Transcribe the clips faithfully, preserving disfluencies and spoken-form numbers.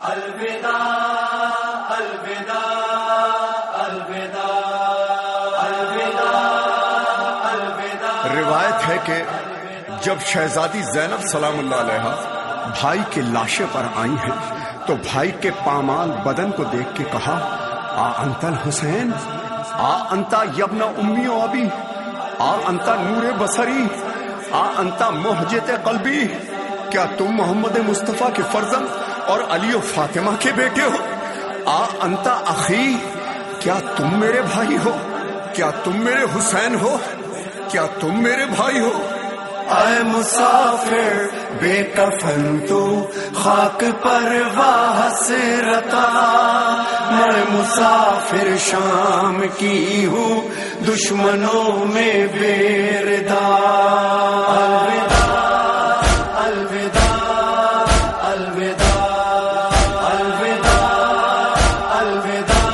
الوداع الوداع الوداع الوداع الوداع۔ روایت ہے کہ جب شہزادی زینب سلام اللہ علیہا بھائی کی لاشیں پر آئی ہیں تو بھائی کے پامال بدن کو دیکھ کے کہا، آ انت الحسین، آ انتا یبن امی و ابی، آ انتا نور بصری، آ انتا محجت قلبی۔ کیا تم محمد مصطفیٰ کے فرزند اور علی و فاطمہ کے بیٹے ہو؟ آ انتا اخی، کیا تم میرے بھائی ہو؟ کیا تم میرے حسین ہو؟ کیا تم میرے بھائی ہو؟ اے مسافر بے کفن تو خاک پر واہ حسرتا، میں مسافر شام کی ہوں دشمنوں میں بے ردا۔ الوداع الوداع الوداع الوداع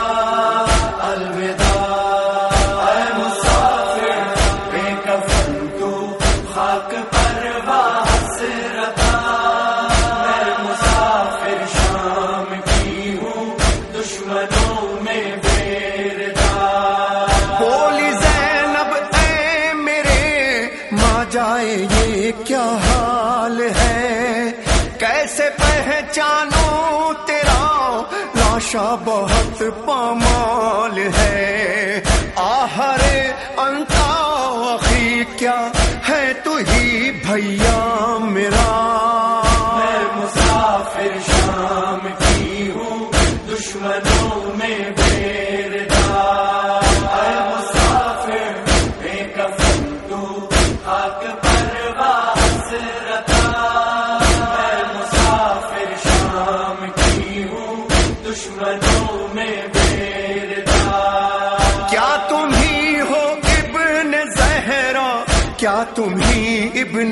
الوداع۔ اے مسافر بے کفن تو خاک پر واہ حسرتا، میں مسافر شام کی ہوں دشمنوں میں بے ردا۔ بولی زینب اے میرے ماں جائے یہ کیا حال ہے، کیسے پہچانوں تیرا لاشا بہت پامال ہے۔ آہرے انتا اخی، کیا ہے تو ہی بھیا میرا، میں مسافر شام کی ہوں دشمنوں میں بے ردا۔ اے مسافر بے کفن تو خاک پر واہ حسرتا، میں مسافر شام کی ہوں دشمنوں میں بے ردا۔ کیا تم ہی ہو ابن زہرا، کیا تم ہی ابن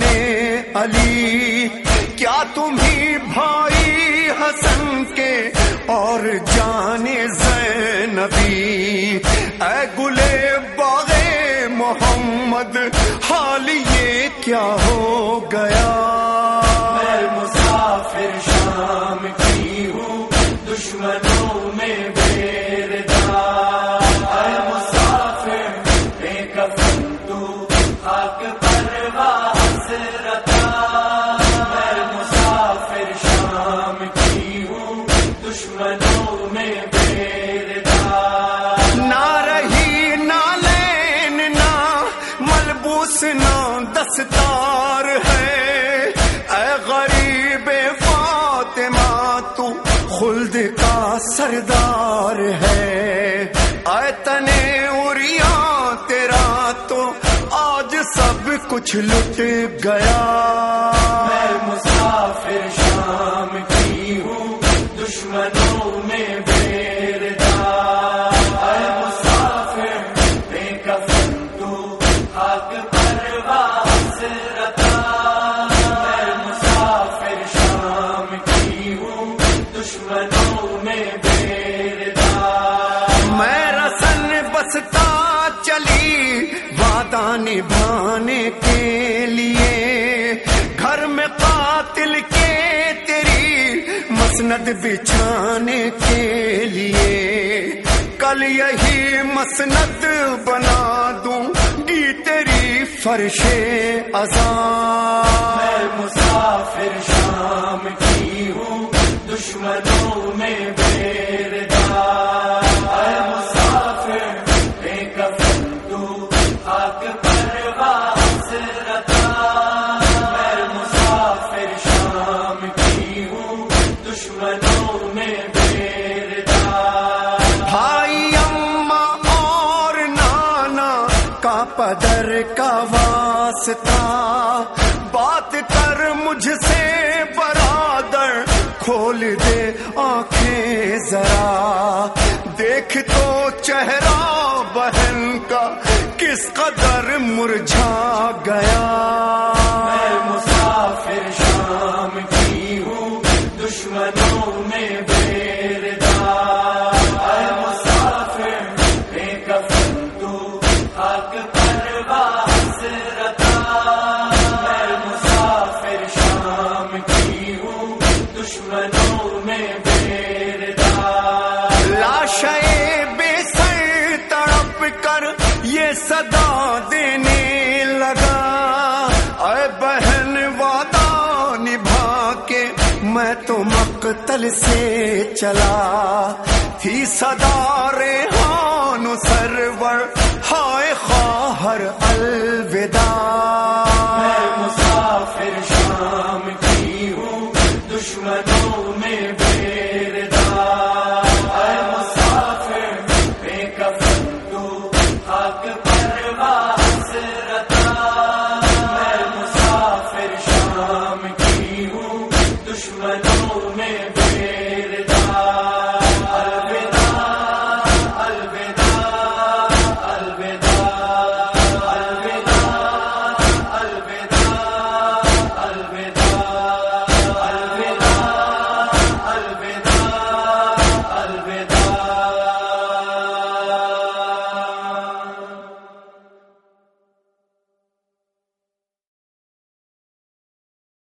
علی، کیا تم ہی بھائی حسن کے اور جان زینبی؟ اے گلے باغ محمد حال یہ کیا ہو گیا، میں مسافر شام کی ہوں دشمنوں میں بے ردا۔ اے مسافر بے کفن تو خاک پر واہ حسرتا، میں مسافر شام کی ہوں دشمنوں میں بے ردا۔ نہ رہی نہ لین نہ ملبوس نہ دستار ہے، اے غریب فاطمہ تو خلد کا سردار ہے۔ اے تنے اریاں تیرا تو آج سب کچھ لٹ گیا، میں مسافر شام کی ہوں دشمنوں میں بے ردا۔ اے مسافر بے کفن تو خاک پر واہ حسرتا، میں مسافر شام کی ہوں دشمنوں میں بے ردا۔ میں رسن بستا چلی وعدہ نبھانے کے لیے، گھر میں قاتل کے تیری مسند بچھانے کے لیے، کل یہی مسند بنا دوں گی تیری فرش اذاں۔ میں مسافر شام کی ہوں دشمنوں میں بے ردا۔ اے مسافر بے کفن تو خاک پر واہ حسرتا، میں مسافر شام کی ہوں دشمنوں میں بے ردا۔ بھائی اماں اور نانا کا پدر کا واسطہ، بات کر مجھ سے برادر، کھول دے آنکھیں ذرا، دیکھ تو چہرہ بہن کا کس قدر مرجھا گیا۔ میں مسافر شام کی ہوں دشمنوں میں بے ردا۔ اے مسافر بے کفن تو خاک پر واہ حسرتا، میں مسافر شام کی ہوں دشمنوں میں بے مقتل سے چلا تھی صدا ریحان سرور